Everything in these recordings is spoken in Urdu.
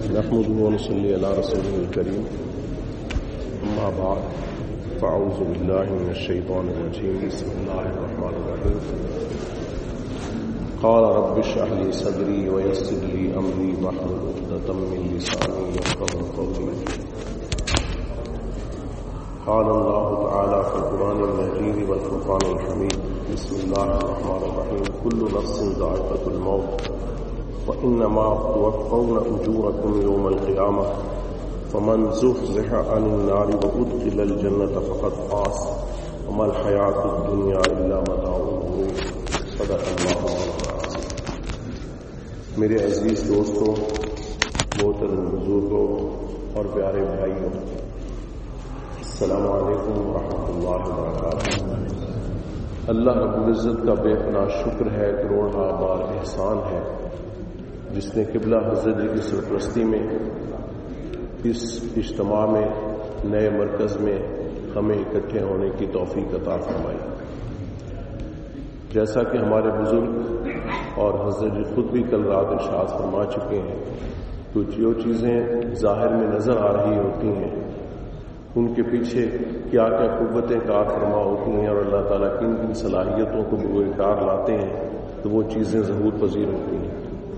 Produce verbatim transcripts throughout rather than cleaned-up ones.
نحمده ونصلي على رسوله الكريم أما بعد فأعوذ بالله من الشيطان الرجيم بسم الله الرحمن الرحيم قال رب اشرح لي صدري ويسر لي أمري واحلل عقدة من لساني يفقهوا قولي قال الله تعالى في القرآن المجيد والفرقان الحميد بسم الله الرحمن الرحيم كل نفس ذائقة الموت وإنما توفون أجوركم يوم القيامة فمن زحزح عن النار وأدخل الجنة فقد فاز وما الحياة الدنيا إلا متاع الغرور صدق الله العظيم. میرے عزیز دوستوں، محترم بزرگوں اور پیارے بھائیوں، السلام علیکم ورحمۃ اللہ وبرکاتہ۔ اللہ رب العزت کا بے پناہ شکر ہے، کروڑا بار احسان ہے، جس نے قبلہ حضرت جی کی سرپرستی میں اس اجتماع میں نئے مرکز میں ہمیں اکٹھے ہونے کی توفیق عطا فرمائی۔ جیسا کہ ہمارے بزرگ اور حضرت جی خود بھی کل رات ارشاد فرما چکے ہیں، تو جو چیزیں ظاہر میں نظر آ رہی ہوتی ہیں ان کے پیچھے کیا کیا قوتیں کار فرما ہوتی ہیں اور اللہ تعالیٰ کن کن صلاحیتوں کو بروئے کار لاتے ہیں، تو وہ چیزیں ظہور پذیر ہوتی ہیں۔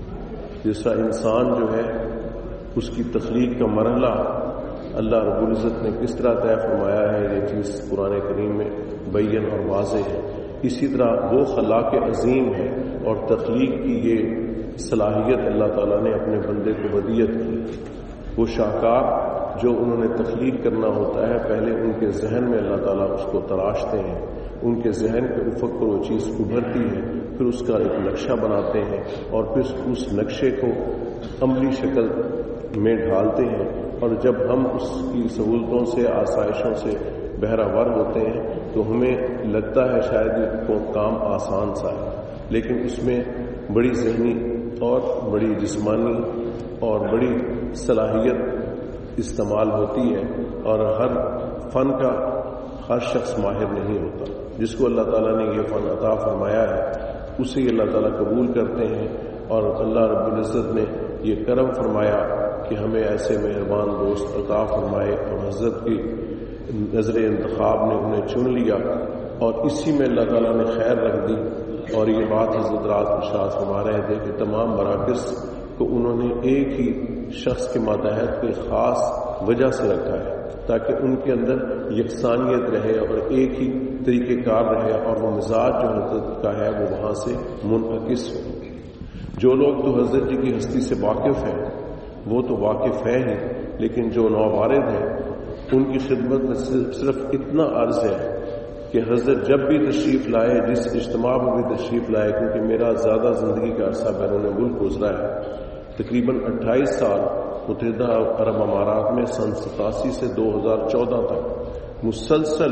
جس طرح انسان جو ہے اس کی تخلیق کا مرحلہ اللہ رب العزت نے کس طرح طے فرمایا ہے، یہ چیز قرآن کریم میں بین اور واضح ہے۔ اسی طرح وہ خلاق عظیم ہے اور تخلیق کی یہ صلاحیت اللہ تعالیٰ نے اپنے بندے کو ودیت کی۔ وہ شاہکار جو انہوں نے تخلیق کرنا ہوتا ہے، پہلے ان کے ذہن میں اللہ تعالیٰ اس کو تراشتے ہیں، ان کے ذہن کے افق پر وہ چیز ابھرتی ہے، پھر اس کا ایک نقشہ بناتے ہیں اور پھر اس نقشے کو عملی شکل میں ڈھالتے ہیں، اور جب ہم اس کی سہولتوں سے آسائشوں سے بہرہ ہوتے ہیں تو ہمیں لگتا ہے شاید یہ کام آسان سا ہے، لیکن اس میں بڑی ذہنی اور بڑی جسمانی اور بڑی صلاحیت استعمال ہوتی ہے، اور ہر فن کا ہر شخص ماہر نہیں ہوتا۔ جس کو اللہ تعالیٰ نے یہ فن عطا فرمایا ہے اسے اللہ تعالیٰ قبول کرتے ہیں، اور اللہ رب العزت نے یہ کرم فرمایا کہ ہمیں ایسے مہربان دوست عطا فرمائے، اور حضرت کی نظر انتخاب نے انہیں چن لیا، اور اسی میں اللہ تعالیٰ نے خیر رکھ دی۔ اور یہ بات حضرت رات ارشاد فرما رہے تھے کہ تمام مراکز کو انہوں نے ایک ہی شخص کے ماتحت کی خاص وجہ سے رکھا ہے تاکہ ان کے اندر یکسانیت رہے اور ایک ہی طریقہ کار رہے، اور وہ مزاج جو حضرت کا ہے وہ وہاں سے منعکس ہو۔ جو لوگ تو حضرت جی کی ہستی سے واقف ہیں وہ تو واقف ہے ہی، لیکن جو نووارد ہیں ان کی خدمت میں صرف اتنا عرض ہے کہ حضرت جب بھی تشریف لائے، جس اجتماع میں بھی تشریف لائے، کیونکہ میرا زیادہ زندگی کا عرصہ بیرون ملک گزرا ہے، تقریباً اٹھائیس سال متحدہ عرب امارات میں، سن ستاسی سے دو ہزار چودہ تک مسلسل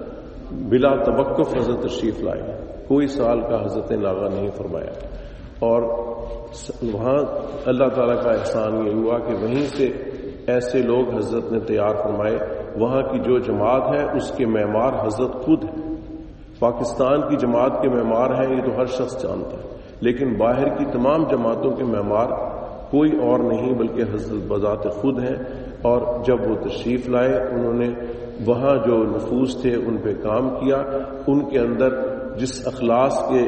بلا توقف حضرت تشریف لائے، کوئی سال کا حضرت نے لاغا نہیں فرمایا۔ اور وہاں اللہ تعالیٰ کا احسان یہ ہوا کہ وہیں سے ایسے لوگ حضرت نے تیار فرمائے۔ وہاں کی جو جماعت ہے اس کے معمار حضرت خود ہے۔ پاکستان کی جماعت کے معمار ہیں یہ تو ہر شخص جانتا ہے، لیکن باہر کی تمام جماعتوں کے معمار کوئی اور نہیں بلکہ حضرت بذات خود ہیں۔ اور جب وہ تشریف لائے انہوں نے وہاں جو نفوذ تھے ان پہ کام کیا، ان کے اندر جس اخلاص کے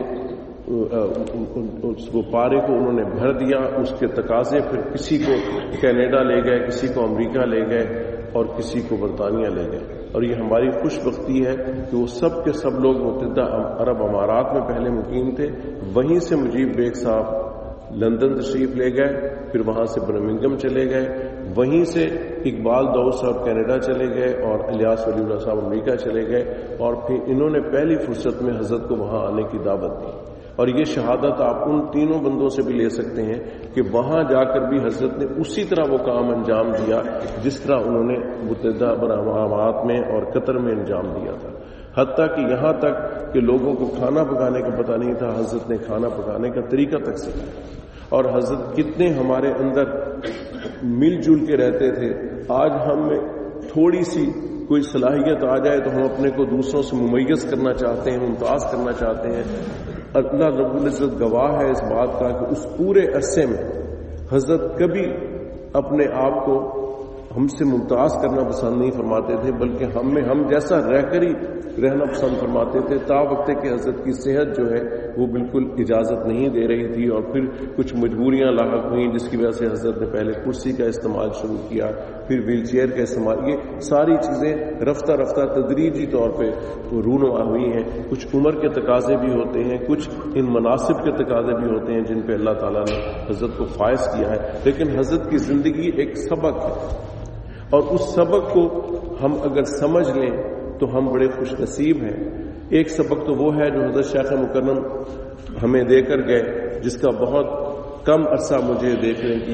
اس کو پارے کو انہوں نے بھر دیا، اس کے تقاضے پھر کسی کو کینیڈا لے گئے، کسی کو امریکہ لے گئے اور کسی کو برطانیہ لے گئے۔ اور یہ ہماری خوش بختی ہے کہ وہ سب کے سب لوگ متحدہ عرب امارات میں پہلے مقیم تھے، وہیں سے مجیب بیگ صاحب لندن تشریف لے گئے، پھر وہاں سے برمنگم چلے گئے، وہیں سے اقبال داؤد صاحب کینیڈا چلے گئے اور الیاس ولی اللہ صاحب امریکہ چلے گئے، اور پھر انہوں نے پہلی فرصت میں حضرت کو وہاں آنے کی دعوت دی۔ اور یہ شہادت آپ ان تینوں بندوں سے بھی لے سکتے ہیں کہ وہاں جا کر بھی حضرت نے اسی طرح وہ کام انجام دیا جس طرح انہوں نے متحدہ عرب امارات میں اور قطر میں انجام دیا تھا، حتیٰ کہ یہاں تک کہ لوگوں کو کھانا پکانے کا پتہ نہیں تھا، حضرت نے کھانا پکانے کا طریقہ تک سکھایا۔ اور حضرت کتنے ہمارے اندر مل جل کے رہتے تھے۔ آج ہم میں تھوڑی سی کوئی صلاحیت آ جائے تو ہم اپنے کو دوسروں سے ممیز کرنا چاہتے ہیں، ممتاز کرنا چاہتے ہیں۔ اللہ رب العزت گواہ ہے اس بات کا کہ اس پورے عرصے میں حضرت کبھی اپنے آپ کو ہم سے ممتاز کرنا پسند نہیں فرماتے تھے، بلکہ ہم میں ہم جیسا رہ کر ہی رہنا پسند فرماتے تھے، تا وقت کہ حضرت کی صحت جو ہے وہ بالکل اجازت نہیں دے رہی تھی، اور پھر کچھ مجبوریاں لاحق ہوئیں جس کی وجہ سے حضرت نے پہلے کرسی کا استعمال شروع کیا، پھر ویل چیئر کا استعمال. یہ ساری چیزیں رفتہ رفتہ تدریجی طور پہ رونما ہوئی ہیں. کچھ عمر کے تقاضے بھی ہوتے ہیں، کچھ ان مناسب کے تقاضے بھی ہوتے ہیں جن پہ اللہ تعالیٰ نے حضرت کو فائز کیا ہے، لیکن حضرت کی زندگی ایک سبق ہے، اور اس سبق کو ہم اگر سمجھ لیں تو ہم بڑے خوش نصیب ہیں. ایک سبق تو وہ ہے جو حضرت شیخ مکرم ہمیں دے کر گئے، جس کا بہت کم عرصہ مجھے دیکھنے کی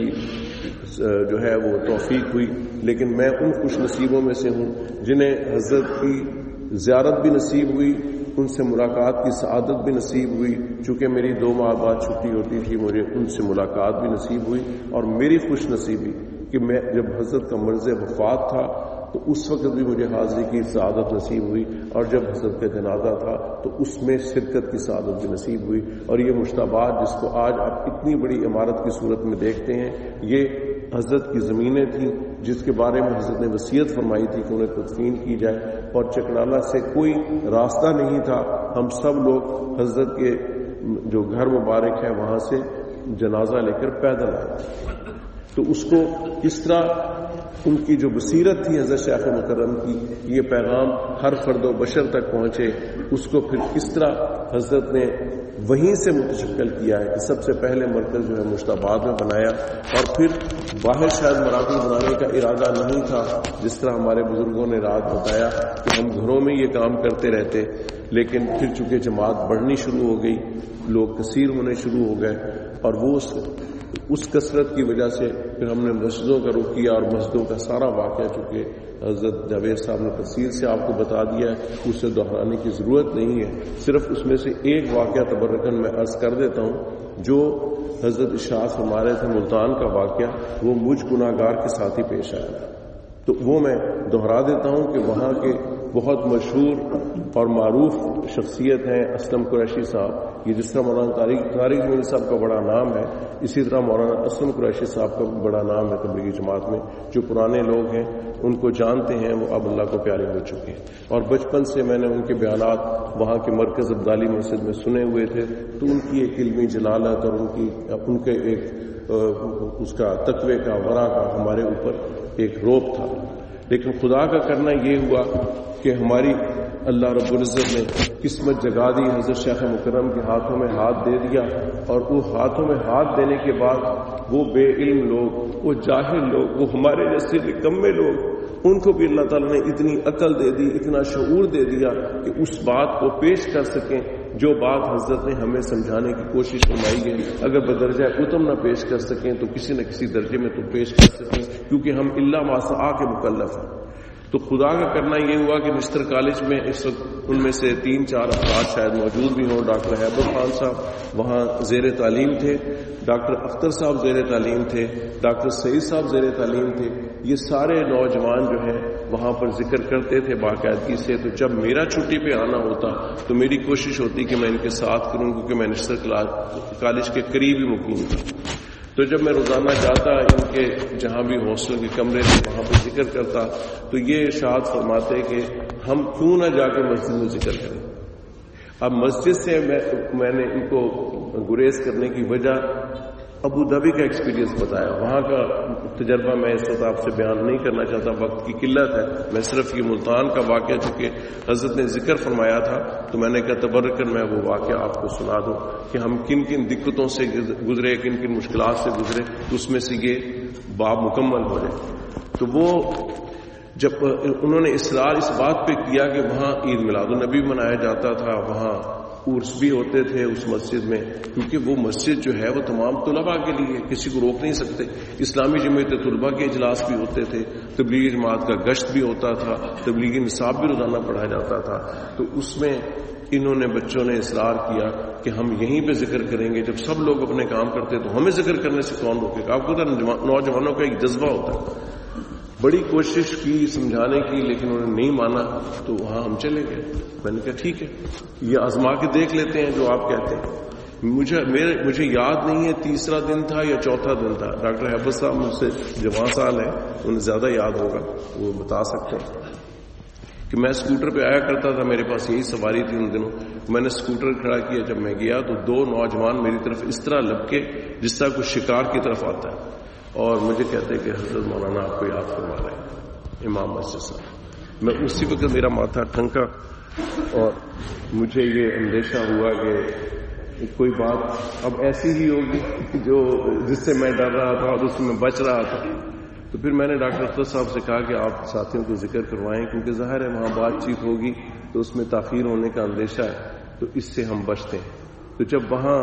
جو ہے وہ توفیق ہوئی، لیکن میں ان خوش نصیبوں میں سے ہوں جنہیں حضرت کی زیارت بھی نصیب ہوئی، ان سے ملاقات کی سعادت بھی نصیب ہوئی. چونکہ میری دو ماہ بعد چھٹی ہوتی تھی، مجھے ان سے ملاقات بھی نصیب ہوئی. اور میری خوش نصیبی کہ میں جب حضرت کا مرض وفات تھا تو اس وقت بھی مجھے حاضری کی سعادت نصیب ہوئی، اور جب حضرت کا جنازہ تھا تو اس میں شرکت کی سعادت بھی نصیب ہوئی. اور یہ مشتبات جس کو آج آپ اتنی بڑی عمارت کی صورت میں دیکھتے ہیں، یہ حضرت کی زمینیں تھیں جس کے بارے میں حضرت نے وصیت فرمائی تھی کہ انہیں تدفین کی جائے، اور چکرالہ سے کوئی راستہ نہیں تھا. ہم سب لوگ حضرت کے جو گھر مبارک ہے وہاں سے جنازہ لے کر پیدل آئے. تو اس کو اس طرح ان کی جو بصیرت تھی حضرت شیخ مکرم کی، یہ پیغام ہر فرد و بشر تک پہنچے، اس کو پھر کس طرح حضرت نے وہیں سے متشکل کیا ہے کہ سب سے پہلے مرکز جو ہے مشتبات میں بنایا، اور پھر باہر شاید مراکز بنانے کا ارادہ نہیں تھا، جس طرح ہمارے بزرگوں نے رات بتایا کہ ہم گھروں میں یہ کام کرتے رہتے. لیکن پھر چونکہ جماعت بڑھنی شروع ہو گئی، لوگ کثیر ہونے شروع ہو گئے، اور وہ اس اس کثرت کی وجہ سے پھر ہم نے مسجدوں کا رخ کیا، اور مسجدوں کا سارا واقعہ چونکہ حضرت جاوید صاحب نے تفصیل سے آپ کو بتا دیا ہے، اسے دہرانے کی ضرورت نہیں ہے. صرف اس میں سے ایک واقعہ تبرکن میں عرض کر دیتا ہوں، جو حضرت اشاعت ہمارے تھے ملتان کا واقعہ، وہ مجھ گناہگار کے ساتھ ہی پیش آیا. تو وہ میں دہرا دیتا ہوں کہ وہاں کے بہت مشہور اور معروف شخصیت ہیں اسلم قریشی صاحب. یہ جس طرح مولانا طارق طارق جمیل صاحب کا بڑا نام ہے، اسی طرح مولانا اسلم قریشی صاحب کا بڑا نام ہے تبلیغی جماعت میں. جو پرانے لوگ ہیں ان کو جانتے ہیں، وہ اب اللہ کو پیارے ہو چکے ہیں، اور بچپن سے میں نے ان کے بیانات وہاں کے مرکز عبدالی مسجد میں سنے ہوئے تھے. تو ان کی ایک علمی جلالت اور ان کی ان کے ایک اس کا تقوی کا ورع کا ہمارے اوپر ایک روب تھا. لیکن خدا کا کرنا یہ ہوا کہ ہماری اللہ رب العزت نے قسمت جگا دی، حضرت شیخ مکرم کے ہاتھوں میں ہاتھ دے دیا، اور وہ ہاتھوں میں ہاتھ دینے کے بعد وہ بے علم لوگ، وہ جاہل لوگ، وہ ہمارے جیسے نکمے لوگ، ان کو بھی اللہ تعالیٰ نے اتنی عقل دے دی، اتنا شعور دے دیا کہ اس بات کو پیش کر سکیں جو بات حضرت نے ہمیں سمجھانے کی کوشش فرمائی ہے. اگر بدرجہ اتم نہ پیش کر سکیں تو کسی نہ کسی درجے میں تو پیش کر سکیں، کیونکہ ہم الا ما سعی کے مکلف ہیں. تو خدا کا کرنا یہ ہوا کہ نشتر کالج میں اس وقت ان میں سے تین چار افراد شاید موجود بھی ہوں. ڈاکٹر حیبر خان صاحب وہاں زیر تعلیم تھے، ڈاکٹر اختر صاحب زیر تعلیم تھے، ڈاکٹر سعید صاحب زیر تعلیم تھے. یہ سارے نوجوان جو ہیں وہاں پر ذکر کرتے تھے باقاعدگی سے. تو جب میرا چھٹی پہ آنا ہوتا تو میری کوشش ہوتی کہ میں ان کے ساتھ کروں، کیونکہ میں نشتر کالج کے قریب ہی مقیم تھا. تو جب میں روزانہ جاتا ان کے جہاں بھی ہاسٹل کے کمرے تھے وہاں پہ ذکر کرتا، تو یہ ارشاد فرماتے کہ ہم کیوں نہ جا کے مسجد میں ذکر کریں. اب مسجد سے میں میں نے ان کو گریز کرنے کی وجہ ابو دھابی کا ایکسپیرینس بتایا. وہاں کا تجربہ میں اس وقت آپ سے بیان نہیں کرنا چاہتا، وقت کی قلت ہے. میں صرف یہ ملتان کا واقعہ چونکہ حضرت نے ذکر فرمایا تھا تو میں نے کہا تبرکن میں وہ واقعہ آپ کو سنا دوں کہ ہم کن کن دقتوں سے گزرے، کن کن مشکلات سے گزرے، اس میں سے یہ باب مکمل ہو جائے. تو وہ جب انہوں نے اصرار اس بات پہ کیا کہ وہاں عید میلاد النبی منایا جاتا تھا، وہاں عرس بھی ہوتے تھے اس مسجد میں، کیونکہ وہ مسجد جو ہے وہ تمام طلباء کے لیے، کسی کو روک نہیں سکتے. اسلامی جمعیت طلباء کے اجلاس بھی ہوتے تھے، تبلیغی جماعت کا گشت بھی ہوتا تھا، تبلیغی نصاب بھی روزانہ پڑھایا جاتا تھا. تو اس میں انہوں نے بچوں نے اصرار کیا کہ ہم یہیں پہ ذکر کریں گے. جب سب لوگ اپنے کام کرتے تو ہمیں ذکر کرنے سے کون روکے گا؟ آپ کو نوجوانوں کا ایک جذبہ ہوتا ہے. بڑی کوشش کی سمجھانے کی، لیکن انہوں نے نہیں مانا. تو وہاں ہم چلے گئے. میں نے کہا ٹھیک ہے، یہ آزما کے دیکھ لیتے ہیں جو آپ کہتے ہیں. مجھے میرے مجھے یاد نہیں ہے تیسرا دن تھا یا چوتھا دن تھا. ڈاکٹر حفظ صاحب مجھ سے جوان سال ہیں, انہیں زیادہ یاد ہوگا, وہ بتا سکتے ہیں کہ میں اسکوٹر پہ آیا کرتا تھا, میرے پاس یہی سواری تھی ان دنوں. میں نے اسکوٹر کھڑا کیا, جب میں گیا تو دو نوجوان میری طرف اس طرح لپکے جس طرح کوئی شکار کی طرف آتا ہے, اور مجھے کہتے کہ حضرت مولانا آپ کو یاد فرما رہے ہیں امام مسجد صاحب. میں اسی وقت میرا ماتھا ٹھنکا اور مجھے یہ اندیشہ ہوا کہ کوئی بات اب ایسی ہی ہوگی جو جس سے میں ڈر رہا تھا اور اس سے میں بچ رہا تھا. تو پھر میں نے ڈاکٹر اختر صاحب سے کہا کہ آپ ساتھیوں کو ذکر کروائیں, کیونکہ ظاہر ہے وہاں بات چیت ہوگی تو اس میں تاخیر ہونے کا اندیشہ ہے, تو اس سے ہم بچتے ہیں. تو جب وہاں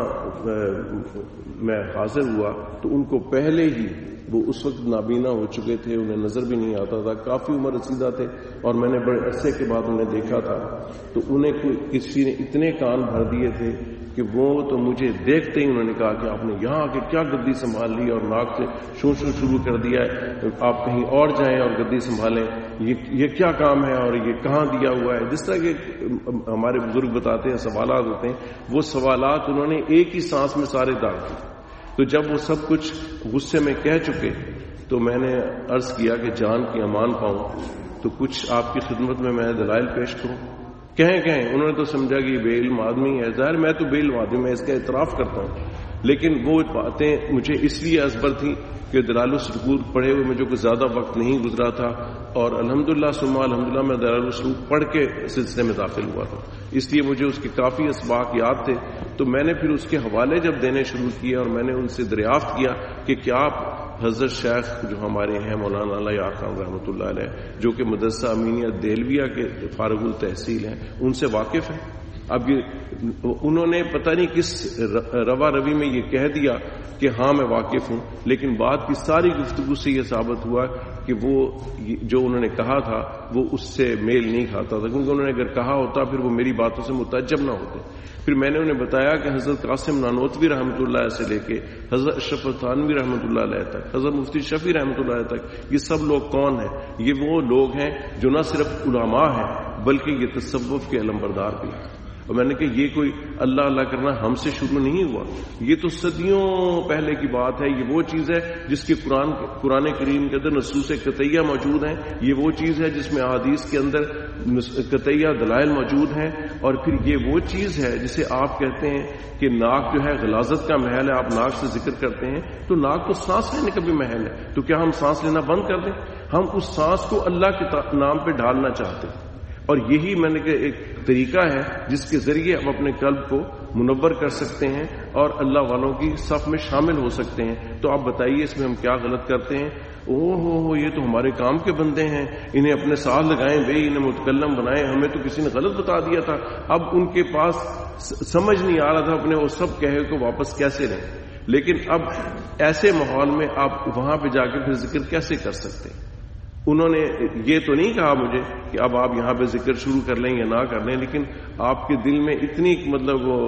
میں حاضر ہوا تو ان کو پہلے ہی وہ اس وقت نابینا ہو چکے تھے, انہیں نظر بھی نہیں آتا تھا, کافی عمر رسیدہ تھے, اور میں نے بڑے عرصے کے بعد انہیں دیکھا تھا. تو انہیں کسی نے اتنے کان بھر دیے تھے کہ وہ تو مجھے دیکھتے ہی انہوں نے کہا کہ آپ نے یہاں آ کے کیا گدی سنبھال لی اور ناک سے شو شو شروع کر دیا ہے, آپ کہیں اور جائیں اور گدی سنبھالیں, یہ یہ کیا کام ہے اور یہ کہاں دیا ہوا ہے. جس طرح کے ہمارے بزرگ بتاتے ہیں سوالات ہوتے ہیں, وہ سوالات انہوں نے ایک ہی سانس میں سارے ڈال دیے. تو جب وہ سب کچھ غصے میں کہہ چکے تو میں نے عرض کیا کہ جان کی امان پاؤں تو کچھ آپ کی خدمت میں میں دلائل پیش کروں. کہیں کہیں انہوں نے تو سمجھا کہ یہ بے علم آدمی ہے. ظاہر میں تو بے علم آدمی, میں اس کا اعتراف کرتا ہوں, لیکن وہ باتیں مجھے اس لیے ازبر تھیں کہ دلائل السلوک پڑھے ہوئے مجھے کوئی زیادہ وقت نہیں گزرا تھا, اور الحمدللہ ثم الحمدللہ میں دلائل السلوک پڑھ کے سلسلے میں داخل ہوا تھا, اس لیے مجھے اس کے کافی اسباق یاد تھے. تو میں نے پھر اس کے حوالے جب دینے شروع کیے اور میں نے ان سے دریافت کیا کہ کیا آپ حضرت شیخ جو ہمارے ہیں مولانا علیہ خان رحمۃ اللہ علیہ, جو کہ مدرسہ امینیہ دہلویہ کے فارغ التحصیل ہیں, ان سے واقف ہیں؟ اب یہ انہوں نے پتہ نہیں کس روا روی میں یہ کہہ دیا کہ ہاں میں واقف ہوں, لیکن بات کی ساری گفتگو سے یہ ثابت ہوا کہ وہ جو انہوں نے کہا تھا وہ اس سے میل نہیں کھاتا تھا, کیونکہ انہوں نے اگر کہا ہوتا پھر وہ میری باتوں سے متعجب نہ ہوتے. پھر میں نے انہیں بتایا کہ حضرت قاسم نانوتوی رحمۃ اللہ علیہ سے لے کے حضرت اشرف تھانوی رحمۃ اللہ علیہ تک, حضرت مفتی شفیع رحمۃ اللہ علیہ تک, یہ سب لوگ کون ہیں؟ یہ وہ لوگ ہیں جو نہ صرف علماء ہیں بلکہ یہ تصوف کے علمبردار بھی ہیں. اور میں نے کہا یہ کوئی اللہ اللہ کرنا ہم سے شروع نہیں ہوا, یہ تو صدیوں پہلے کی بات ہے. یہ وہ چیز ہے جس کے قرآن قرآن کریم کے اندر نصوص قطعیہ موجود ہیں, یہ وہ چیز ہے جس میں احادیث کے اندر قطعیہ دلائل موجود ہیں, اور پھر یہ وہ چیز ہے جسے آپ کہتے ہیں کہ ناک جو ہے غلاظت کا محل ہے, آپ ناک سے ذکر کرتے ہیں, تو ناک تو سانس لینے کا بھی محل ہے. تو کیا ہم سانس لینا بند کر دیں؟ ہم اس سانس کو اللہ کے نام پہ ڈالنا چاہتے ہیں, اور یہی میں نے کہ ایک طریقہ ہے جس کے ذریعے ہم اپنے قلب کو منور کر سکتے ہیں اور اللہ والوں کی صف میں شامل ہو سکتے ہیں. تو آپ بتائیے اس میں ہم کیا غلط کرتے ہیں؟ او ہو ہو یہ تو ہمارے کام کے بندے ہیں, انہیں اپنے ساتھ لگائیں بھائی, انہیں متکلم بنائیں, ہمیں تو کسی نے غلط بتا دیا تھا. اب ان کے پاس سمجھ نہیں آ رہا تھا اپنے وہ سب کہے کو واپس کیسے لیں, لیکن اب ایسے ماحول میں آپ وہاں پہ جا کے پھر ذکر کیسے کر سکتے ہیں؟ انہوں نے یہ تو نہیں کہا مجھے کہ اب آپ یہاں پہ ذکر شروع کر لیں یا نہ کر لیں, لیکن آپ کے دل میں اتنی مطلب وہ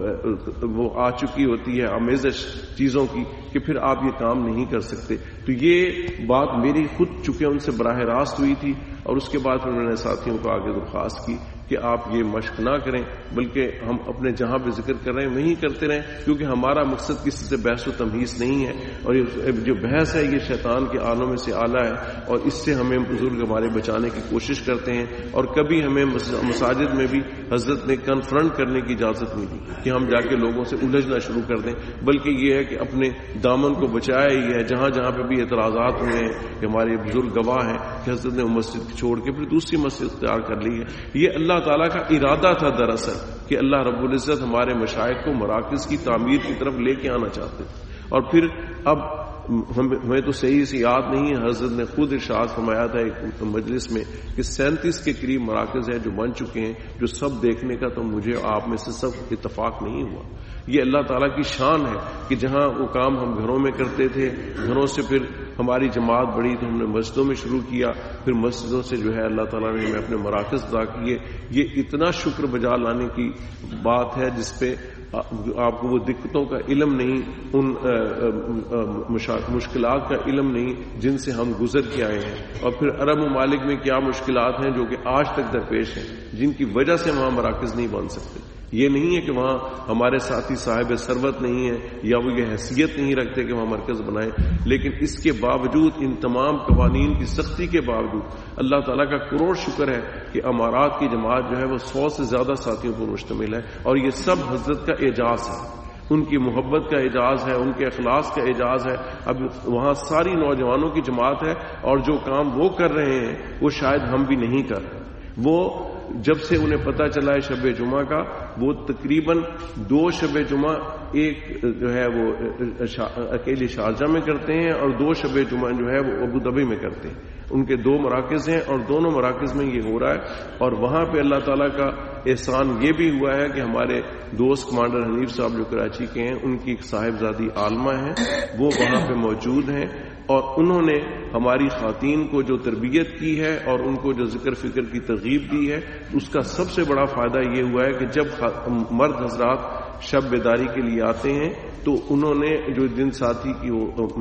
وہ آ چکی ہوتی ہے آمیزش چیزوں کی کہ پھر آپ یہ کام نہیں کر سکتے. تو یہ بات میری خود چونکہ ان سے براہ راست ہوئی تھی, اور اس کے بعد پھر انہوں نے ساتھیوں کو آگے درخواست کی کہ آپ یہ مشق نہ کریں, بلکہ ہم اپنے جہاں پہ ذکر کر رہے ہیں وہیں کرتے رہیں, کیونکہ ہمارا مقصد کسی سے بحث و تمہیز نہیں ہے, اور جو بحث ہے یہ شیطان کے آلوں میں سے آلہ ہے, اور اس سے ہمیں بزرگ ہمارے بچانے کی کوشش کرتے ہیں. اور کبھی ہمیں مساجد میں بھی حضرت نے کنفرنٹ کرنے کی اجازت نہیں دی کہ ہم جا کے لوگوں سے الجھنا شروع کر دیں, بلکہ یہ ہے کہ اپنے دامن کو بچائے. یہ ہے جہاں جہاں پہ بھی اعتراضات ہوئے ہیں کہ ہمارے بزرگ گواہ ہیں کہ حضرت نے مسجد چھوڑ کے پھر دوسری مسجد اختیار کر لی ہے. یہ اللہ تعالیٰ کا ارادہ تھا دراصل کہ اللہ رب العزت ہمارے مشائخ کو مراکز کی تعمیر کی طرف لے کے آنا چاہتے. اور پھر اب ہمیں تو صحیح سے یاد نہیں ہے, حضرت نے خود ارشاد فرمایا تھا ایک مجلس میں کہ سینتیس کے قریب مراکز ہیں جو بن چکے ہیں, جو سب دیکھنے کا تو مجھے آپ میں سے سب اتفاق نہیں ہوا. یہ اللہ تعالیٰ کی شان ہے کہ جہاں وہ کام ہم گھروں میں کرتے تھے, گھروں سے پھر ہماری جماعت بڑی تو ہم نے مسجدوں میں شروع کیا, پھر مسجدوں سے جو ہے اللہ تعالیٰ نے ہمیں اپنے مراکز ادا کیے. یہ اتنا شکر بجا لانے کی بات ہے جس پہ آپ کو وہ دقتوں کا علم نہیں, ان مشکلات کا علم نہیں جن سے ہم گزر کے آئے ہیں, اور پھر عرب ممالک میں کیا مشکلات ہیں جو کہ آج تک درپیش ہیں, جن کی وجہ سے وہاں مراکز نہیں بن سکتے. یہ نہیں ہے کہ وہاں ہمارے ساتھی صاحب ثروت نہیں ہے یا وہ یہ حیثیت نہیں رکھتے کہ وہاں مرکز بنائیں، لیکن اس کے باوجود، ان تمام قوانین کی سختی کے باوجود اللہ تعالیٰ کا کروڑ شکر ہے کہ امارات کی جماعت جو ہے وہ سو سے زیادہ ساتھیوں پر مشتمل ہے، اور یہ سب حضرت کا اعجاز ہے، ان کی محبت کا اعجاز ہے، ان کے اخلاص کا اعجاز ہے۔ اب وہاں ساری نوجوانوں کی جماعت ہے، اور جو کام وہ کر رہے ہیں وہ شاید ہم بھی نہیں کر رہے۔ وہ جب سے انہیں پتہ چلا ہے شب جمعہ کا، وہ تقریباً دو شب جمعہ ایک جو ہے وہ اکیلے شارجہ میں کرتے ہیں، اور دو شب جمعہ جو ہے وہ ابو ظبی میں کرتے ہیں۔ ان کے دو مراکز ہیں، اور دونوں مراکز میں یہ ہو رہا ہے، اور وہاں پہ اللہ تعالیٰ کا احسان یہ بھی ہوا ہے کہ ہمارے دوست کمانڈر حنیف صاحب جو کراچی کے ہیں، ان کی ایک صاحبزادی عالمہ ہیں، وہ وہاں پہ موجود ہیں، اور انہوں نے ہماری خواتین کو جو تربیت کی ہے اور ان کو جو ذکر فکر کی ترغیب دی ہے، اس کا سب سے بڑا فائدہ یہ ہوا ہے کہ جب مرد حضرات شب بیداری کے لیے آتے ہیں تو انہوں نے جو جن ساتھی کی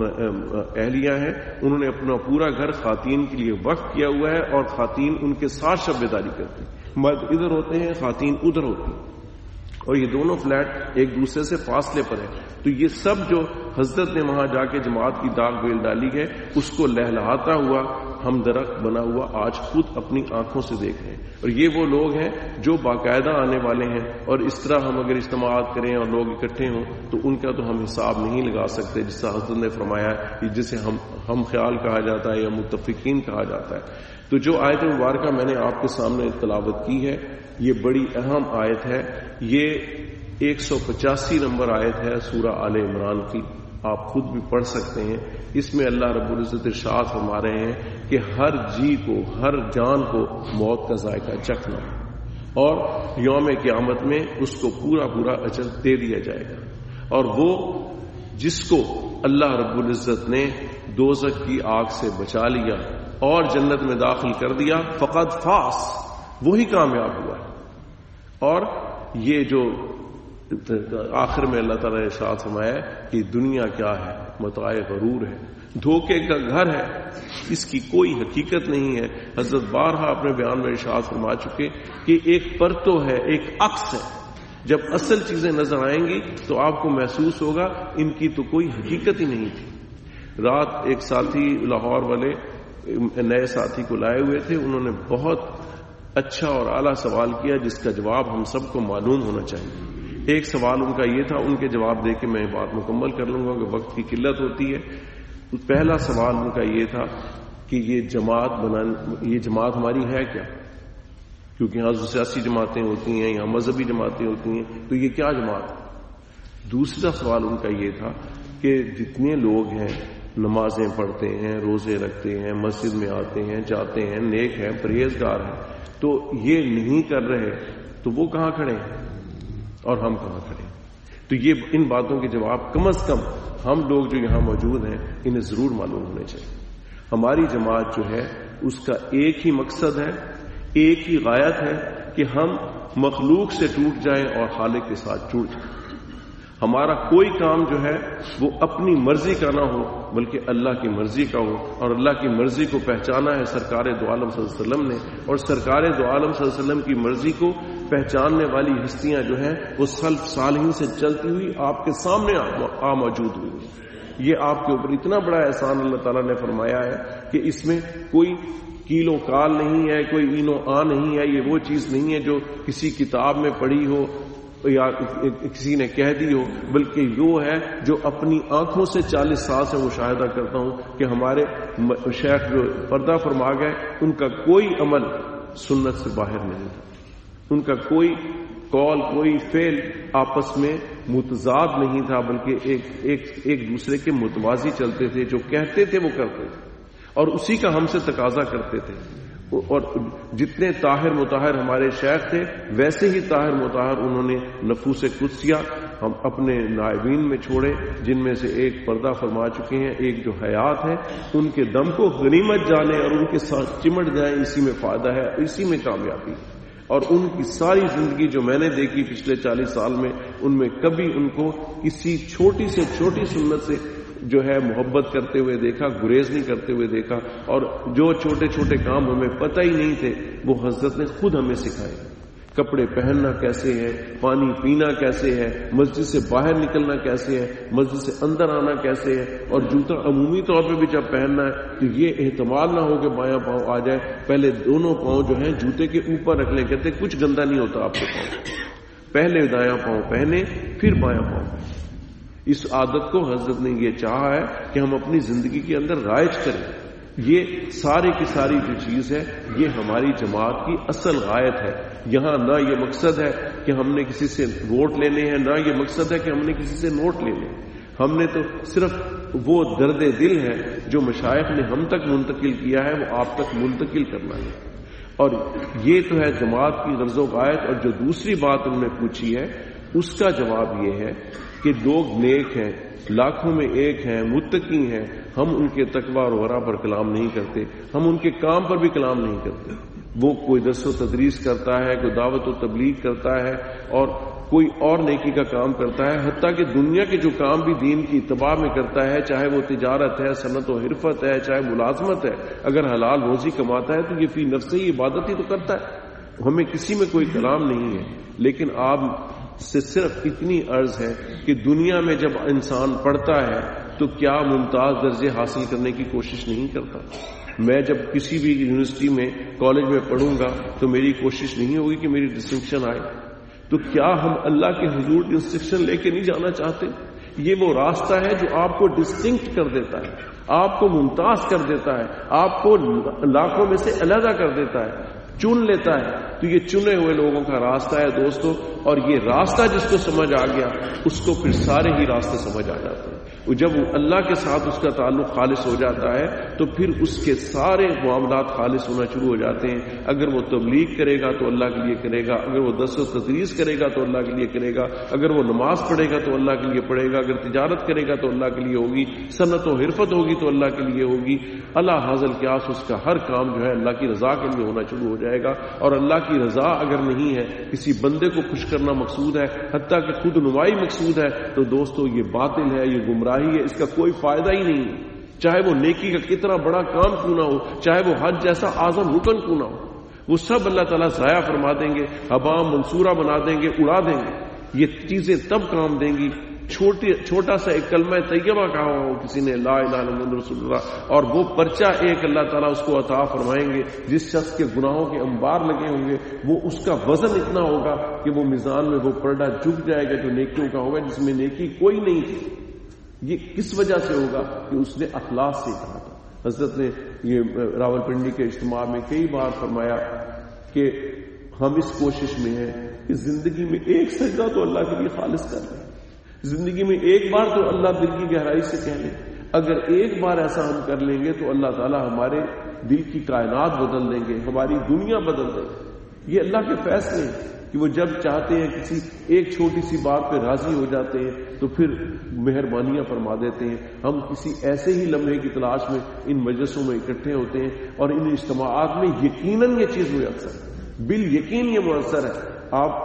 اہلیہ ہیں، انہوں نے اپنا پورا گھر خواتین کے لیے وقف کیا ہوا ہے، اور خواتین ان کے ساتھ شب بیداری کرتے ہیں۔ مرد ادھر ہوتے ہیں، خواتین ادھر ہوتی ہیں، اور یہ دونوں فلیٹ ایک دوسرے سے فاصلے پر ہیں۔ تو یہ سب جو حضرت نے وہاں جا کے جماعت کی داغ بیل ڈالی ہے، اس کو لہلہاتا ہوا ہم درخت بنا ہوا آج خود اپنی آنکھوں سے دیکھ رہے ہیں۔ اور یہ وہ لوگ ہیں جو باقاعدہ آنے والے ہیں، اور اس طرح ہم اگر اجتماعات کریں اور لوگ اکٹھے ہوں تو ان کا تو ہم حساب نہیں لگا سکتے، جس طرح حضرت نے فرمایا جسے ہم ہم خیال کہا جاتا ہے یا متفقین کہا جاتا ہے۔ تو جو آیت مبارکہ میں نے آپ کے سامنے تلاوت کی ہے، یہ بڑی اہم آیت ہے۔ یہ ایک سو پچاسی نمبر آیت ہے سورہ آل عمران کی، آپ خود بھی پڑھ سکتے ہیں۔ اس میں اللہ رب العزت ارشاد فرما رہے ہیں کہ ہر جی کو، ہر جان کو موت کا ذائقہ چکھنا، اور یوم قیامت میں اس کو پورا پورا اجر دے دیا جائے گا۔ اور وہ جس کو اللہ رب العزت نے دوزخ کی آگ سے بچا لیا اور جنت میں داخل کر دیا، فقد فاز، وہی کامیاب ہوا ہے۔ اور یہ جو آخر میں اللہ تعالیٰ نے ارشاد فرمایا کہ دنیا کیا ہے، متاع غرور ہے، دھوکے کا گھر ہے، اس کی کوئی حقیقت نہیں ہے۔ حضرت بارہا اپنے بیان میں ارشاد فرما چکے کہ ایک پرتو ہے، ایک عکس ہے، جب اصل چیزیں نظر آئیں گی تو آپ کو محسوس ہوگا ان کی تو کوئی حقیقت ہی نہیں تھی۔ رات ایک ساتھی لاہور والے نئے ساتھی کو لائے ہوئے تھے، انہوں نے بہت اچھا اور اعلیٰ سوال کیا جس کا جواب ہم سب کو معلوم ہونا چاہیے۔ ایک سوال ان کا یہ تھا، ان کے جواب دے کے میں بات مکمل کر لوں گا کہ وقت کی قلت ہوتی ہے۔ پہلا سوال ان کا یہ تھا کہ یہ جماعت بنانا، یہ جماعت ہماری ہے کیا؟ کیونکہ یہاں سیاسی جماعتیں ہوتی ہیں، یہاں مذہبی جماعتیں ہوتی ہیں، تو یہ کیا جماعت ہے؟ دوسرا سوال ان کا یہ تھا کہ جتنے لوگ ہیں نمازیں پڑھتے ہیں، روزے رکھتے ہیں، مسجد میں آتے ہیں، جاتے ہیں، نیک ہیں، پرہیزگار ہیں، تو یہ نہیں کر رہے تو وہ کہاں کھڑے ہیں اور ہم کہاں کھڑے ہیں؟ تو یہ ان باتوں کے جواب کم از کم ہم لوگ جو یہاں موجود ہیں انہیں ضرور معلوم ہونے چاہیے۔ ہماری جماعت جو ہے اس کا ایک ہی مقصد ہے، ایک ہی غایت ہے کہ ہم مخلوق سے ٹوٹ جائیں اور خالق کے ساتھ جڑ جائیں۔ ہمارا کوئی کام جو ہے وہ اپنی مرضی کا نہ ہو بلکہ اللہ کی مرضی کا ہو، اور اللہ کی مرضی کو پہچانا ہے سرکار دو عالم صلی اللہ علیہ وسلم نے، اور سرکار دو عالم صلی اللہ علیہ وسلم کی مرضی کو پہچاننے والی ہستیاں جو ہیں وہ سلف صالحین سے چلتی ہوئی آپ کے سامنے آ موجود ہوئی۔ یہ آپ کے اوپر اتنا بڑا احسان اللہ تعالیٰ نے فرمایا ہے کہ اس میں کوئی کیلو کال نہیں ہے، کوئی اینو آ نہیں ہے، یہ وہ چیز نہیں ہے جو کسی کتاب میں پڑھی ہو یا کسی نے کہہ دی ہو، بلکہ وہ ہے جو اپنی آنکھوں سے چالیس سال سے مشاہدہ کرتا ہوں کہ ہمارے شیخ جو پردہ فرما گئے ان کا کوئی عمل سنت سے باہر نہیں تھا، ان کا کوئی قول کوئی فعل آپس میں متضاد نہیں تھا، بلکہ ایک ایک ایک دوسرے کے متوازی چلتے تھے، جو کہتے تھے وہ کرتے تھے اور اسی کا ہم سے تقاضا کرتے تھے۔ اور جتنے طاہر مطہر ہمارے شیخ تھے ویسے ہی طاہر مطہر انہوں نے نفوس قدسیہ ہم اپنے نائبین میں چھوڑے، جن میں سے ایک پردہ فرما چکے ہیں، ایک جو حیات ہے، ان کے دم کو غنیمت جانے اور ان کے ساتھ چمٹ جائیں، اسی میں فائدہ ہے، اسی میں کامیابی ہے۔ اور ان کی ساری زندگی جو میں نے دیکھی پچھلے چالیس سال میں، ان میں کبھی ان کو کسی چھوٹی سے چھوٹی سنت سے جو ہے محبت کرتے ہوئے دیکھا، گریز نہیں کرتے ہوئے دیکھا، اور جو چھوٹے چھوٹے کام ہمیں پتہ ہی نہیں تھے وہ حضرت نے خود ہمیں سکھائے۔ کپڑے پہننا کیسے ہے، پانی پینا کیسے ہے، مسجد سے باہر نکلنا کیسے ہے، مسجد سے اندر آنا کیسے ہے، اور جوتا عمومی طور پہ بھی جب پہننا ہے تو یہ احتمال نہ ہو کہ بایاں پاؤں آ جائے، پہلے دونوں پاؤں جو ہیں جوتے کے اوپر رکھ لیں. کہتے کچھ گندا نہیں ہوتا آپ کے پاؤں، پہلے دایاں پاؤں پہنے پھر بایاں پاؤں. اس عادت کو حضرت نے یہ چاہا ہے کہ ہم اپنی زندگی کے اندر رائج کریں. یہ سارے کی ساری جو چیز ہے یہ ہماری جماعت کی اصل غایت ہے. یہاں نہ یہ مقصد ہے کہ ہم نے کسی سے ووٹ لینے ہیں، نہ یہ مقصد ہے کہ ہم نے کسی سے نوٹ لینے. ہم نے تو صرف وہ درد دل ہے جو مشائخ نے ہم تک منتقل کیا ہے وہ آپ تک منتقل کرنا ہے. اور یہ تو ہے جماعت کی غرض و غایت. اور جو دوسری بات انہوں نے پوچھی ہے اس کا جواب یہ ہے کہ لوگ نیک ہیں، لاکھوں میں ایک ہیں، متقی ہیں، ہم ان کے تقوی اور ورع پر کلام نہیں کرتے، ہم ان کے کام پر بھی کلام نہیں کرتے. وہ کوئی درس و تدریس کرتا ہے، کوئی دعوت و تبلیغ کرتا ہے، اور کوئی اور نیکی کا کام کرتا ہے. حتیٰ کہ دنیا کے جو کام بھی دین کی اتباع میں کرتا ہے، چاہے وہ تجارت ہے، صنعت و حرفت ہے، چاہے ملازمت ہے، اگر حلال روزی کماتا ہے تو یہ فی نفس ہی عبادت ہی تو کرتا ہے. ہمیں کسی میں کوئی کلام نہیں ہے. لیکن آپ سے صرف اتنی عرض ہے کہ دنیا میں جب انسان پڑھتا ہے تو کیا ممتاز درجے حاصل کرنے کی کوشش نہیں کرتا؟ میں جب کسی بھی یونیورسٹی میں کالج میں پڑھوں گا تو میری کوشش نہیں ہوگی کہ میری ڈسٹنکشن آئے. تو کیا ہم اللہ کے حضور ڈسٹنکشن لے کے نہیں جانا چاہتے؟ یہ وہ راستہ ہے جو آپ کو ڈسٹنکٹ کر دیتا ہے، آپ کو ممتاز کر دیتا ہے، آپ کو لاکھوں میں سے علیحدہ کر دیتا ہے، چن لیتا ہے. تو یہ چنے ہوئے لوگوں کا راستہ ہے دوستو. اور یہ راستہ جس کو سمجھ آ گیا اس کو پھر سارے ہی راستے سمجھ آ جاتے ہیں. جب اللہ کے ساتھ اس کا تعلق خالص ہو جاتا ہے تو پھر اس کے سارے معاملات خالص ہونا شروع ہو جاتے ہیں. اگر وہ تبلیغ کرے گا تو اللہ کے لیے کرے گا، اگر وہ درس و تدریس کرے گا تو اللہ کے لیے کرے گا، اگر وہ نماز پڑھے گا تو اللہ کے لیے پڑھے گا، اگر تجارت کرے گا تو اللہ کے لیے ہوگی، صنعت و حرفت ہوگی تو اللہ کے لیے ہوگی. اللہ حاصل قیاس اس کا ہر کام جو ہے اللہ کی رضا کے لیے ہونا شروع ہو جائے گا. اور اللہ کی رضا اگر نہیں ہے، کسی بندے کو خوش کرنا مقصود ہے، حتیٰ کہ خود نمائی مقصود ہے، تو دوستو یہ باطل ہے، یہ گمراہی ہے، اس کا کوئی فائدہ ہی نہیں ہے. چاہے وہ نیکی کا کتنا بڑا کام کیوں نہ ہو، چاہے وہ حج جیسا اعظم رکن کیوں نہ ہو، وہ سب اللہ تعالیٰ ضائع فرما دیں گے، ہبا منصورہ بنا دیں گے، اڑا دیں گے. یہ چیزیں تب کام دیں گی چھوٹی چھوٹا سا ایک کلمہ طیبہ کہا ہو کسی نے لا الہ الا اللہ محمد رسول اللہ، اور وہ پرچہ ایک اللہ تعالیٰ اس کو عطا فرمائیں گے. جس شخص کے گناہوں کے انبار لگے ہوں گے وہ اس کا وزن اتنا ہوگا کہ وہ میزان میں وہ پرڈا جھک جائے گا جو نیکیوں کا ہوگا جس میں نیکی کوئی نہیں تھی. یہ کس وجہ سے ہوگا کہ اس نے اخلاص سے کہا تھا. حضرت نے یہ راول پنڈی کے اجتماع میں کئی بار فرمایا کہ ہم اس کوشش میں ہیں کہ زندگی میں ایک سجدہ تو اللہ کے لیے خالص کر لیں، زندگی میں ایک بار تو اللہ دل کی گہرائی سے کہہ لیں. اگر ایک بار ایسا ہم کر لیں گے تو اللہ تعالیٰ ہمارے دل کی کائنات بدل دیں گے، ہماری دنیا بدل دیں گے. یہ اللہ کے فیصلے ہیں کہ وہ جب چاہتے ہیں کسی ایک چھوٹی سی بات پہ راضی ہو جاتے ہیں تو پھر مہربانیاں فرما دیتے ہیں. ہم کسی ایسے ہی لمحے کی تلاش میں ان مجلسوں میں اکٹھے ہوتے ہیں اور ان اجتماعات میں یقیناً یہ چیز میسر ہے، بال یقین یہ میسر ہے. آپ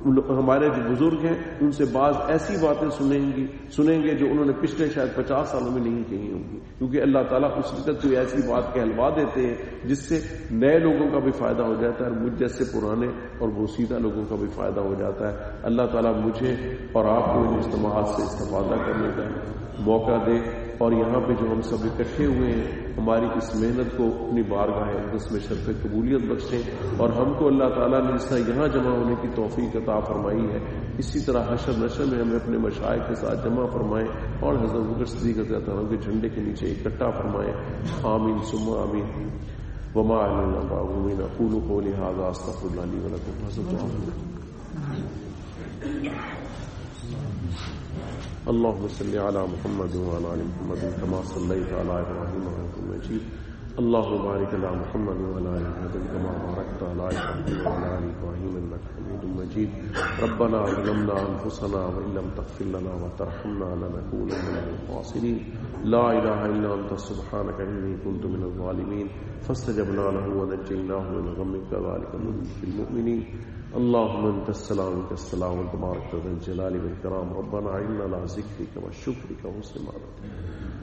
ہمارے جو بزرگ ہیں ان سے بعض ایسی باتیں سنیں گی سنیں گے جو انہوں نے پچھلے شاید پچاس سالوں میں نہیں کہی ہوں گی، کیونکہ اللہ تعالیٰ اس وقت کوئی ایسی بات کہلوا دیتے ہیں جس سے نئے لوگوں کا بھی فائدہ ہو جاتا ہے اور مجھ جیسے پرانے اور بوسیدہ لوگوں کا بھی فائدہ ہو جاتا ہے. اللہ تعالیٰ مجھے اور آپ کو ان اجتماعات سے استفادہ کرنے کا موقع دے، اور یہاں پہ جو ہم سب اکٹھے ہوئے ہیں ہماری اس محنت کو اپنی بارگاہ اقدس میں شرف قبولیت بخشیں، اور ہم کو اللہ تعالیٰ نے اس طرح یہاں جمع ہونے کی توفیق عطا فرمائی ہے اسی طرح حشر نشر میں ہمیں اپنے مشائخ کے ساتھ جمع فرمائیں اور حضرت بکر صدیق رضی اللہ عنہ کے جھنڈے کے نیچے اکٹھا فرمائیں. آمین ثم آمین. وما علینا باغوین. اقول قولی ھذا استغفر اللہ لی ولکم. اللهم صل على محمد وعلى ال محمد كما صليت على ابراهيم وعلى ال مجيد. اللهم بارك على محمد وعلى ال محمد كما باركت على ابراهيم وعلى ال ابراهيم انك حميد مجيد. ربنا ظلمنا انفسنا وان لم تغفر لنا وترحمنا لنكونن من الخاسرين. لا اله الا انت سبحانك اني كنت من الظالمين. فاستجبنا له ونجيناه من الغم كذلك ننجي المؤمنين. اللهم انت السلام منك السلام تبارك ذا الجلال والإكرام. ربنا اعنا على ذكرك وشكرك وحسن عبادتك.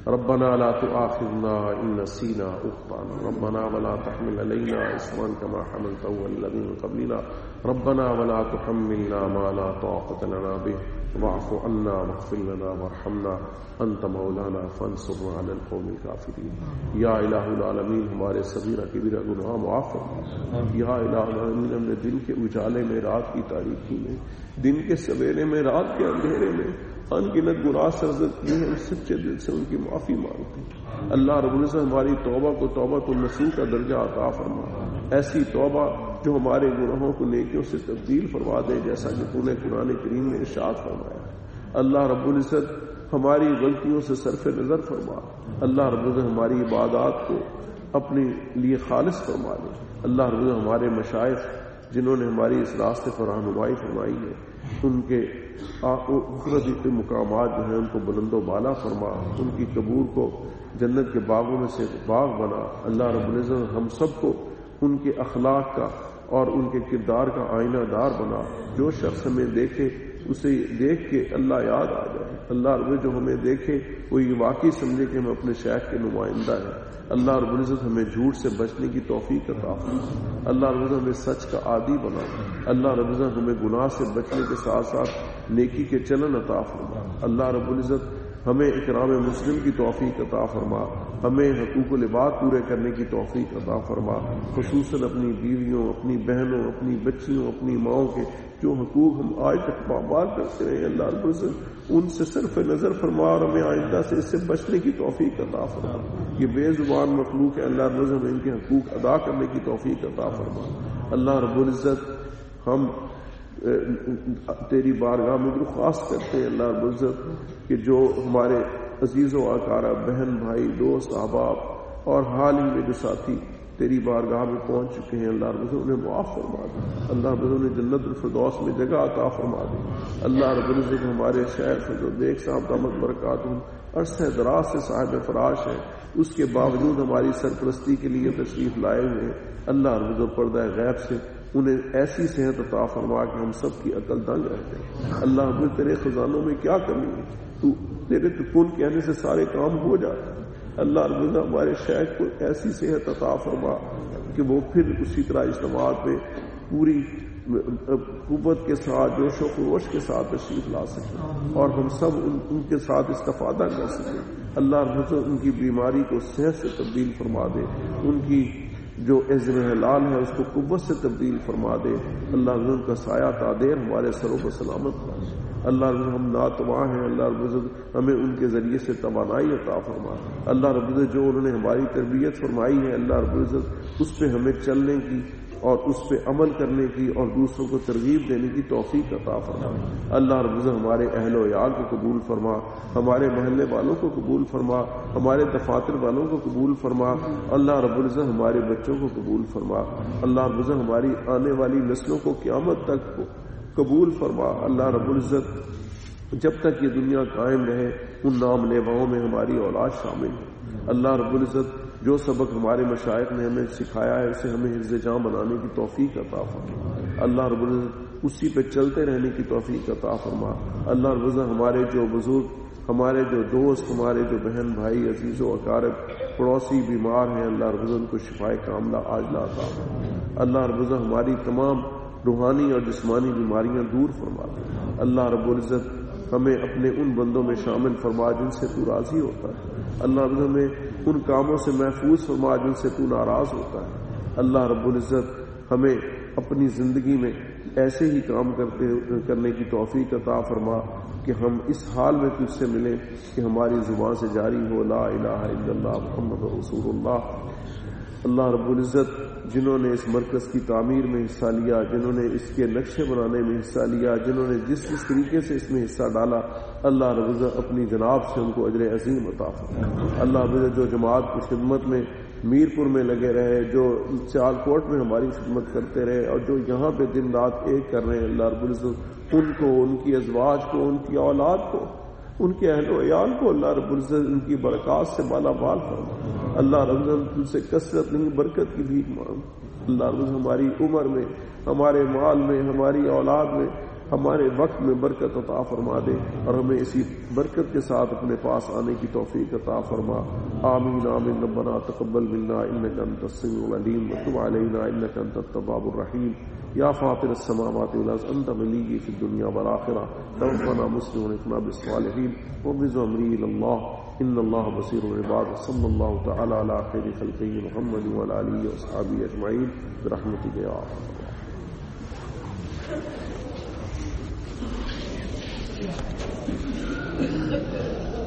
ربنا لا تؤاخذنا إن نسينا أو أخطأنا ربنا ولا تحمل علينا إصرا كما حملته على الذين من قبلنا ربنا ولا تحملنا ما لا طاقة لنا به واعف عنا واغفر لنا وارحمنا أنت مولانا فانصرنا على القوم الكافرين. یا الہ العالمین ہمارے صغیرہ کبیرہ گناہ معاف فرما. یا الہ العالمین ہم نے دن کے اجالے میں، رات کی تاریکی میں، دن کے سویرے میں، رات کے اندھیرے میں ان گنت گناہ سرزد کیے ہیں، سچے دل سے ان کی معافی مانگتے ہیں. اللہ رب العزت ہماری توبہ کو توبۃ النصوح کا درجہ عطا فرما. ایسی توبہ جو ہمارے گناہوں کو نیکیوں سے تبدیل فرما دے، جیسا کہ تو نے قرآن کریم میں ارشاد فرمایا. اللہ رب العزت ہماری غلطیوں سے صرف نظر فرما. اللہ رب العزت ہماری عبادات کو اپنے لیے خالص فرما دے. اللہ رب العزت ہمارے مشائخ جنہوں نے ہماری اس راستے پر رہنمائی فرمائی ہے، ان کے آخرت کے مقامات جو ہیں ان کو بلند و بالا فرما. ان کی قبور کو جنت کے باغوں میں سے باغ بنا. اللہ رب العزت ہم سب کو ان کے اخلاق کا اور ان کے کردار کا آئینہ دار بنا. جو شخص ہمیں دیکھے اسے دیکھ کے اللہ یاد آ جائے. اللہ رب جو ہمیں دیکھے وہ یہ واقعی سمجھے کہ ہم اپنے شیخ کے نمائندہ ہیں. اللہ رب العزت ہمیں جھوٹ سے بچنے کی توفیق عطا فرما. اللہ رب العزت ہمیں سچ کا عادی بنا. اللہ رب العزت ہمیں گناہ سے بچنے کے ساتھ ساتھ نیکی کے چلن عطا فرما. اللہ رب العزت ہمیں اکرام مسلم کی توفیق عطا فرما. ہمیں حقوق العباد پورے کرنے کی توفیق عطا فرما. خصوصاً اپنی بیویوں، اپنی بہنوں، اپنی بچیوں، اپنی ماؤں کے جو حقوق ہم آج تک پامال کرتے رہے، اللہ رب العزت ان سے صرف نظر فرما اور ہمیں آئندہ سے اس سے بچنے کی توفیق عطا فرما. یہ بے زبان مخلوق ہے، اللہ رب العزت ہمیں ان کے حقوق ادا کرنے کی توفیق عطا فرما. اللہ رب العزت ہم تیری بارگاہ میں درخواست کرتے ہیں اللہ رب العزت کہ جو ہمارے عزیز و اقارہ، بہن، بھائی، دوست، احباب اور حال ہی میں جو ساتھی تیری بارگاہ میں پہنچ چکے ہیں، اللہ رب العزت انہیں معاف فرما دے. اللہ رب العزت انہیں جنت الفردوس میں جگہ عطا فرما دے. اللہ رب العزت ہمارے شیخ جو دیکھ صاحب دامت برکاتہم عرصہ دراز سے صاحب فراش ہے، اس کے باوجود ہماری سرپرستی کے لیے تشریف لائے ہوئے. اللہ رب العزت پردہ غیب سے انہیں ایسی صحت عطا فرما کہ ہم سب کی عقل دنگ رہتے ہیں. اللہ رب تیرے خزانوں میں کیا کمی ہے، تو تیرے تو کن کہنے سے سارے کام ہو جاتے ہیں. اللہ رب العزت ہمارے شیخ کو ایسی صحت عطا فرما کہ وہ پھر اسی طرح اجتماعات میں پوری قوت کے ساتھ، جوش و خروش کے ساتھ تشریف لا سکیں اور ہم سب ان, ان کے ساتھ استفادہ کر سکیں. اللہ رب العزت ان کی بیماری کو صحت سے تبدیل فرما دے. ان کی جو عزم حلال ہے اس کو قوت سے تبدیل فرما دے. اللہ رب العزت کا سایہ تادیر ہمارے سروں پر سلامت کر. اللہ رب العزت ہم ناتواں ہیں، اللہ رب العزت ہمیں ان کے ذریعے سے توانائی عطا فرما. اللہ رب العزت جو انہوں نے ہماری تربیت فرمائی ہے، اللہ رب العزت اس پہ ہمیں چلنے کی اور اس پہ عمل کرنے کی اور دوسروں کو ترغیب دینے کی توفیق عطا فرما. اللہ رب العزت ہمارے اہل و عیال کو قبول فرما، ہمارے محلے والوں کو قبول فرما، ہمارے دفاتر والوں کو قبول فرما. اللہ رب العزت ہمارے بچوں کو قبول فرما. اللہ رب العزت ہماری آنے والی نسلوں کو قیامت تک قبول فرما. اللہ رب العزت جب تک یہ دنیا قائم رہے ان نام لیواؤں میں ہماری اولاد شامل ہے. اللہ رب العزت جو سبق ہمارے مشائخ نے ہمیں سکھایا ہے اسے ہمیں حفظ جاں بنانے کی توفیق عطا فرما. اللہ رب العزت اسی پہ چلتے رہنے کی توفیق عطا فرما. اللہ رب العزت ہمارے جو بزرگ، ہمارے جو دوست، ہمارے جو بہن بھائی، عزیز و اقارب، پڑوسی بیمار ہیں، اللہ رب العزت ان کو شفائے کاملہ عاجلہ عطا فرما. اللہ رب العزت ہماری تمام روحانی اور جسمانی بیماریاں دور فرما دے. اللہ رب العزت ہمیں اپنے ان بندوں میں شامل فرما جن سے تو راضی ہوتا ہے. اللہ رب العزت ہمیں ان کاموں سے محفوظ فرما جن سے تو ناراض ہوتا ہے. اللہ رب العزت ہمیں اپنی زندگی میں ایسے ہی کام کرتے کرنے کی توفیق عطا فرما کہ ہم اس حال میں تجھ سے ملیں کہ ہماری زبان سے جاری ہو لا الہ الا اللہ محمد رسول اللہ. اللہ رب العزت جنہوں نے اس مرکز کی تعمیر میں حصہ لیا، جنہوں نے اس کے نقشے بنانے میں حصہ لیا، جنہوں نے جس جس طریقے سے اس میں حصہ ڈالا، اللہ رب العزت اپنی جناب سے ان کو اجر عظیم عطا فرما. اللہ رب العزت جو جماعت کی خدمت میں میرپور میں لگے رہے، جو سیال کوٹ میں ہماری خدمت کرتے رہے اور جو یہاں پہ دن رات ایک کر رہے ہیں، اللہ رب العزت ان کو، ان کی ازواج کو، ان کی اولاد کو، ان کے اہل و عیال کو اللہ رب العزت ان کی برکات سے بالا بال فرما. اللہ رب العزت ان سے کثرت نہیں برکت کی بھیک مانگ. اللہ رب العزت ہماری عمر میں، ہمارے مال میں، ہماری اولاد میں ہمارے وقت میں برکت عطا فرما دے اور ہمیں اسی برکت کے ساتھ اپنے پاس آنے کی توفیق عطا فرما. آمین آمین. ربنا تقبل منا انك انت السميع العليم وتب علينا انك انت التواب الرحيم. يا فاطر السماوات والارض انت ولي في الدنيا والاخره توفنا مسلما والحقنا بالصالحين وبذ امري الى الله ان الله بصير بالعباد. صلى الله تعالى على خير خلقه محمد وعلى اله واصحابه اجمعين برحمتك يا ارحم الراحمين.